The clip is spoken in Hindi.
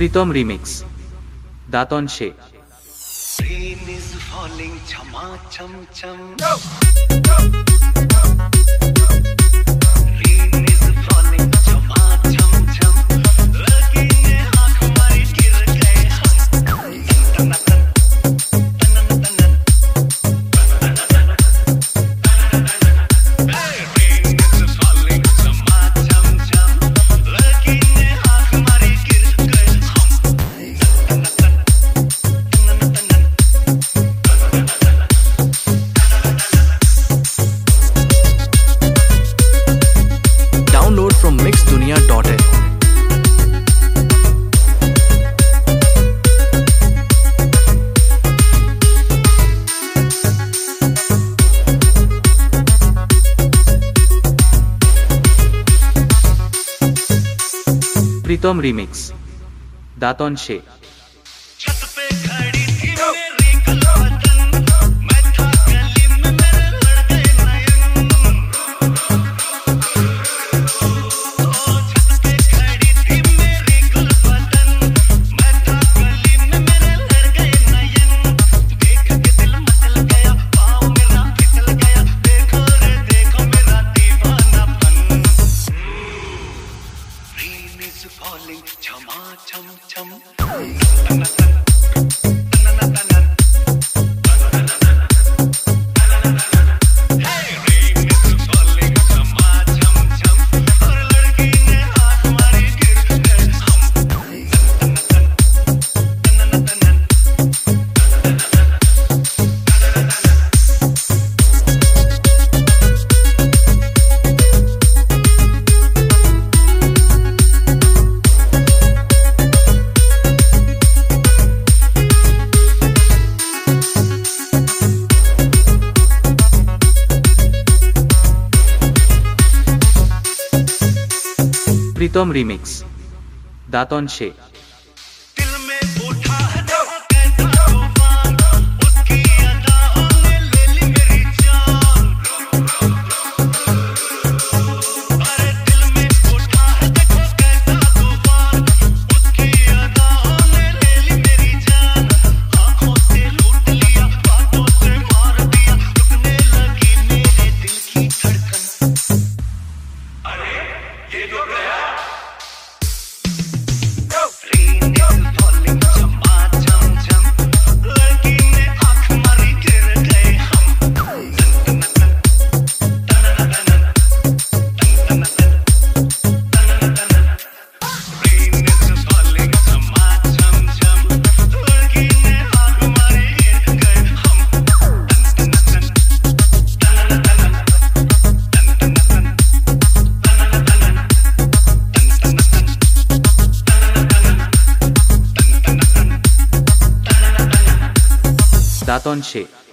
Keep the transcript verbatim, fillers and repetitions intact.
प्रीतम रिमिक्स दातन शे Rain is falling, chama cham cham. Rain is falling, chama cham cham. लगी ने आँख मारी गिर गए हम. तन तन तन तन Hey, rain is falling, chama cham cham. लगी ने आँख मारी गिर गए हम. तन तन download from mix Duniya dot in. Pritam remix दातन शे छत पे खड़ी थी मेरी कलपतन, मैं था गली में मेरे लड़ गए नयन। ओ छत पे खड़ी थी मेरी कलपतन, मैं था गली में मेरे लड़ गए नयन। देख के दिल मचल गया, पाँव मेरा फिसल गया, देखो रे देखो मेरा दीवानापन। Rain is falling, chama cham cham. तन तन तन तन Hey, rain is falling, chama cham cham. और लड़की ने हाथ मारी गिर गए हम. तन तन तन तन प्रीतम रिमिक्स दातन शे दिल में उठा है देखो कैसा तूफान, उसकी अदाओं ने ले ली मेरी जान। अरे दिल में उठा है देखो कैसा तूफान, उसकी अदाओं ने ले ली मेरी जान। आंखों से लूट लिया, बातों से मार दिया, रुकने लगी मेरे दिल की धड़कन। अरे ये तो गया। Rain is falling, chama cham cham. लड़की ने आँख मारी गिर गए हम. तन तन तन तन तन तन Rain is falling, chama cham cham. लड़की ने आँख मारी गिर गए हम. तन तन तन तन तन दातन शे।